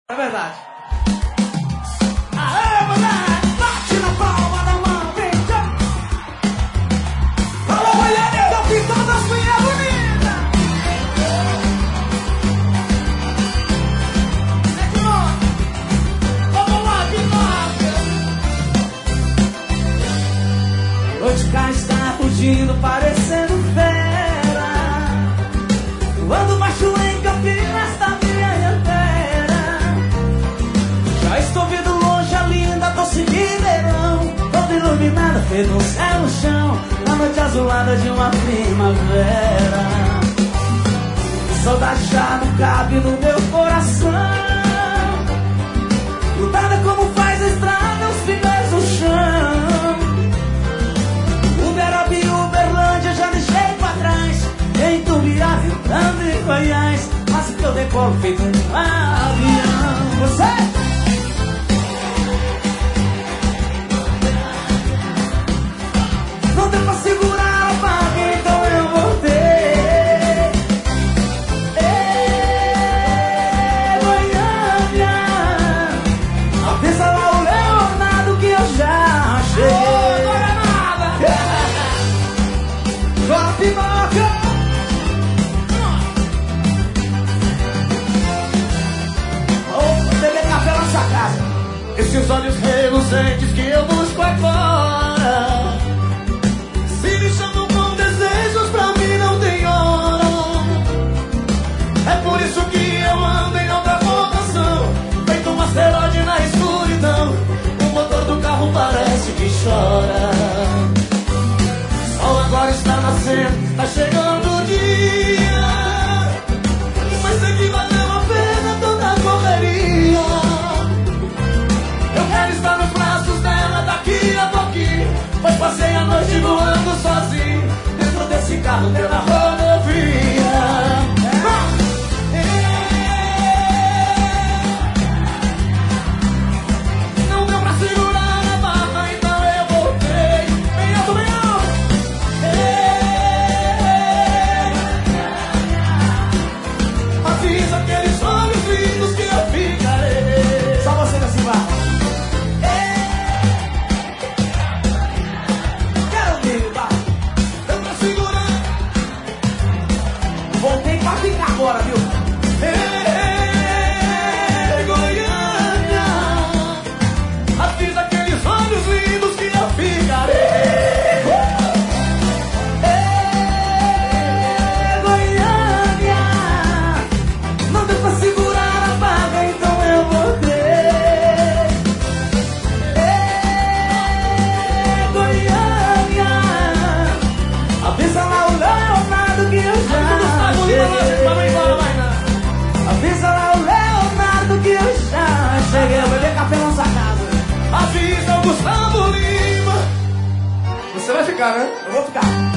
É verdade. Aê, moleque! Bate na palma da mão, vem cá! Alô, mulher, capitão das minhas bonitas! É de novo! Vamos lá, de novo! Hoje cá está fugindo, parecendo fera. Quando baixo em Campinas da minha inteira. Já estou vendo longe a linda doce Ribeirão, toda iluminada, feito um céu no chão, na noite azulada de uma primavera. Saudade já não cabe no meu coração, grudada como faz a estrada, os pneus no chão. Uberaba e Uberlândia já deixei pra trás, em Tubiá, Rio Grande e Goiás, mas que eu decolo feito um avião. Você? Não deu pra segurar a vaga, então eu voltei. Goiânia, avisa lá o Leonardo que eu já cheguei. Agora nada! Agora pipoca! Beber café na sua casa. Esses olhos reluzentes que eu busco agora, se me chamam com desejos, pra mim não tem hora. É por isso que eu ando em alta rotação, feito um asteroide na escuridão. O motor do carro parece que chora. O sol agora está nascendo, tá chegando o dia, mas sei que valeu a pena toda a correria. Eu quero estar nos braços dela daqui a pouquinho, pois passei a noite voando sozinho dentro desse carro pela rodovia. Não deu pra segurar a barra, então eu voltei. Bem alto, bem alto. Avisa aqueles olhos lindos que eu ficarei. Só você nesse barco. Voltei pra ficar agora, viu? Goiânia, avisa aqueles olhos lindos que eu ficarei. Goiânia, não deu pra segurar a vaga, então eu voltei. Goiânia, avisa lá o Leonardo que eu já avisa lá o Leonardo que eu já cheguei. Eu beber café na nossa casa. Avisa o Gustavo Lima. Você vai ficar, né? Eu vou ficar.